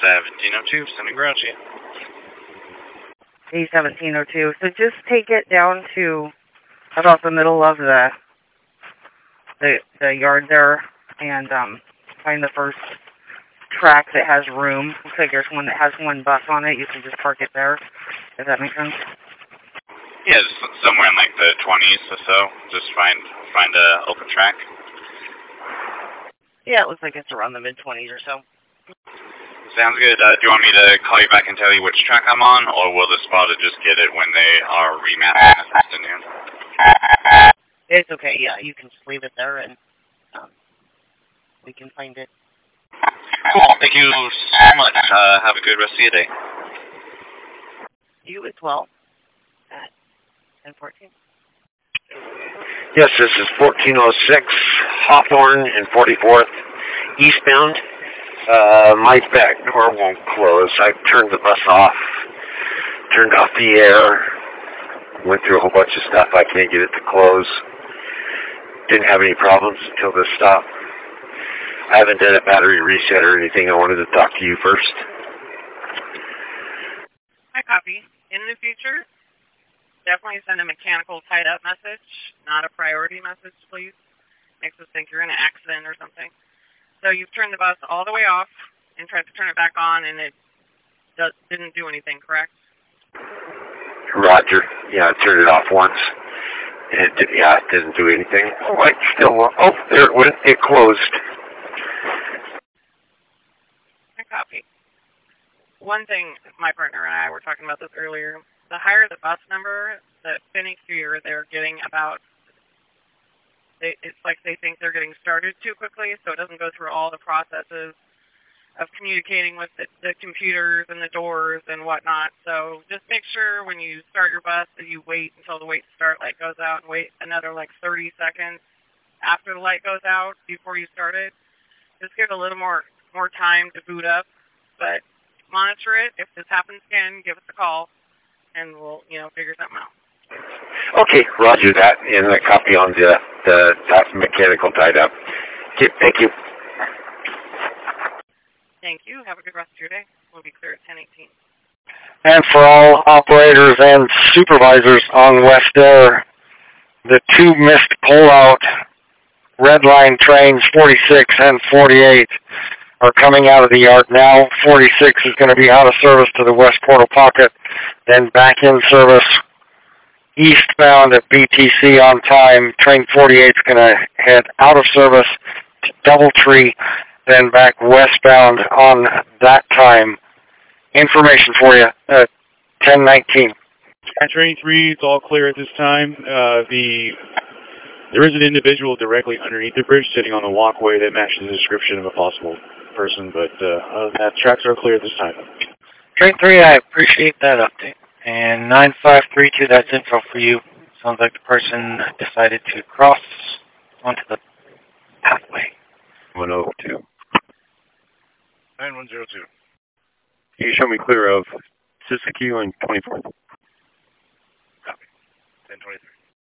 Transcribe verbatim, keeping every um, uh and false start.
seventeen oh two, sending Grouchy. A seventeen oh two. So just take it down to about the middle of the the, the yard there and um, find the first track that has room. Looks like there's one that has one bus on it. You can just park it there. Does that make sense? Yeah, just somewhere in like the twenties or so. Just find find a open track. Yeah, it looks like it's around the mid twenties or so. Sounds good. Uh, do you want me to call you back and tell you which track I'm on, or will the spotter just get it when they are remapping this afternoon? It's okay, yeah. You can just leave it there and um, we can find it. Cool. Thank you so much. Uh, have a good rest of your day. You as well. At ten fourteen. Yes, this is fourteen oh six Hawthorne and forty-fourth eastbound. Uh, my back door won't close. I turned the bus off, turned off the air, went through a whole bunch of stuff. I can't get it to close. Didn't have any problems until this stopped. I haven't done a battery reset or anything. I wanted to talk to you first. I copy. In the future, definitely send a mechanical tied-up message, not a priority message, please. Makes us think you're in an accident or something. So you've turned the bus all the way off and tried to turn it back on, and it does, didn't do anything, correct? Roger. Yeah, I turned it off once. And it did, yeah, it didn't do anything. Oh, I still, oh, there it went. It closed. I copy. One thing, my partner and I were talking about this earlier. The higher the bus number, the finickier they're getting about. They, it's like they think they're getting started too quickly, so it doesn't go through all the processes of communicating with the, the computers and the doors and whatnot. So just make sure when you start your bus that you wait until the wait start light goes out and wait another like thirty seconds after the light goes out before you start it. Just give it a little more, more time to boot up, but monitor it. If this happens again, give us a call, and we'll, you know, figure something out. Okay, roger that, and a copy on the, the, the mechanical tied up. Okay, thank you. Thank you. Have a good rest of your day. We'll be clear at ten eighteen. And for all operators and supervisors on West Air, the two missed pull-out red line trains, forty-six and forty-eight, are coming out of the yard now. forty-six is going to be out of service to the West Portal Pocket, then back in service eastbound at B T C on time. Train forty-eight is going to head out of service to Doubletree, then back westbound on that time. Information for you at ten nineteen. At train three, it's all clear at this time. Uh, the There is an individual directly underneath the bridge sitting on the walkway that matches the description of a possible person, but uh, other than that, tracks are clear at this time. Train three, I appreciate that update. And nine five three two, that's info for you. Sounds like the person decided to cross onto the pathway. one oh two. nine one zero two. Can you show me clear of Siskiyou and twenty-fourth? Copy. ten twenty-three.